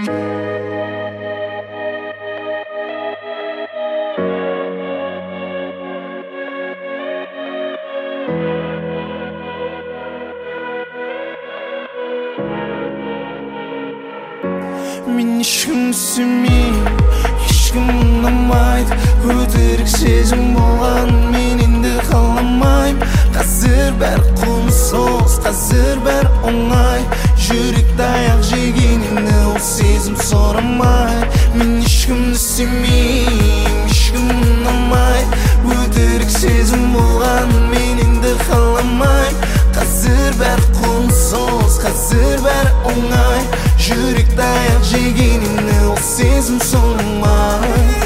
Мен ешкімді сүймеймін, ешкім ұнамайды. Өтірік сезім болған мен енді қаламаймын. Қазір бәрі құнсыз, қазір бәрі оңай. Жүректі аяқ жегеніне ол сезім сұрамайды. Мен ешкімді сүймеймін, ешкім ұнамайды. Өтірік сезім болған мен енді қаламаймын. Қазір бәрі құнсыз, қазір бәрі оңай. Жүректі аяқ жегеніне ол сезім сұрамайды.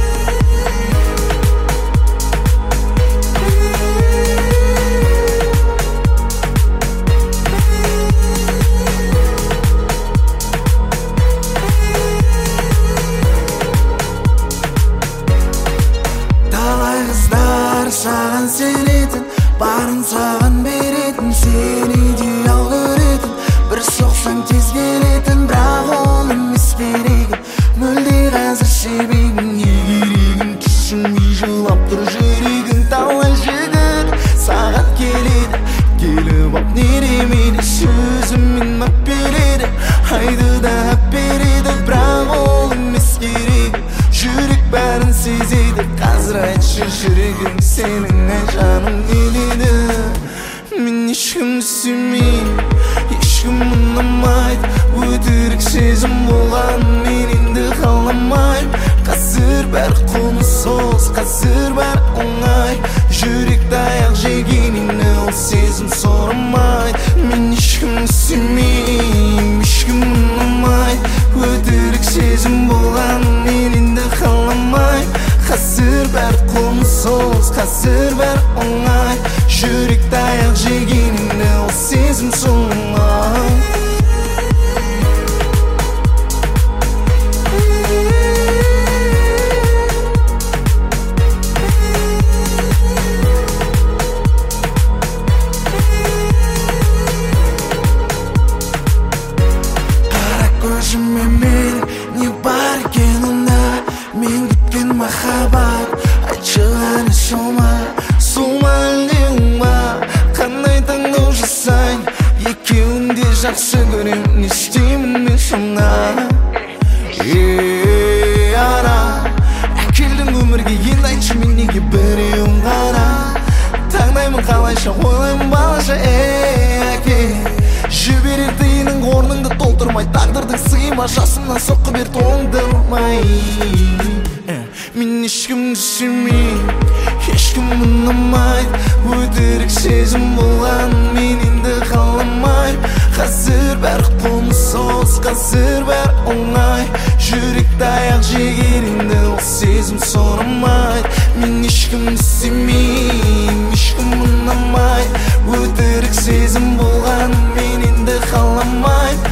Талай қыздар саған сенетін, барын саған беретін, сені идеал көретін, бір соқсаң тез келетін, бірақ ол емес керегім. Мүлде қазір себебің не керегін түсінбей жылап тұр жүрегің. Талай жігіт саған келеді, келіп ап не демейді, сөзімен ап береді, айды да ап береді, бірақ ол емес керегім. Жүрек бәрін сезеді, қазір айтшы жүрегім, сенің жаның келеді. Мен ешкімді сүймеймін, ешкім ұнамайды. Өтірік сезім болған мен енді қаламаймын. Қазір бәрі құнсыз, қазір бәрі оңай. Жүректі аяқ жегеніне ол сезім сұрамайды. Мен ешкімді сүймеймін, ешкім ұнамайды. Өтірік сезім болған мен енді қаламаймын. Қазір бәрі құнсыз, қазір бәрі оңай. Жүректі аяқ жегеніне ол сезім сұрамайды. Көзіме мейлі, не бар екен онда, мен күткен махаббат. Айтшы ғана сол ма әлде оң ба? Қандай таңдау жасайын, екеуін де жақсы көрем, не істеймін мен сонда? Ара, әкелдің өмірге, енді айтшы мен неге біреуін ғана? Таңдаймын қалайша, ойлаймын балаша, әке. Жіберер тиының орныңды толтырмай, тағдырдың сыйма, жасымнан соққы бер тоңдырмай. Мен ешкімді сүймеймін, ешкім ұнамайды. Өтірік сезім болған мен енді қаламаймын. Қазір бәрі құнсыз, қазір бәрі оңай. Жүректі аяқ жегеніне ол сезім сұрамайды. Мен ешкімді сүймеймін, ешкім ұнамайды. Өтірік сезім болған мен енді қаламаймын.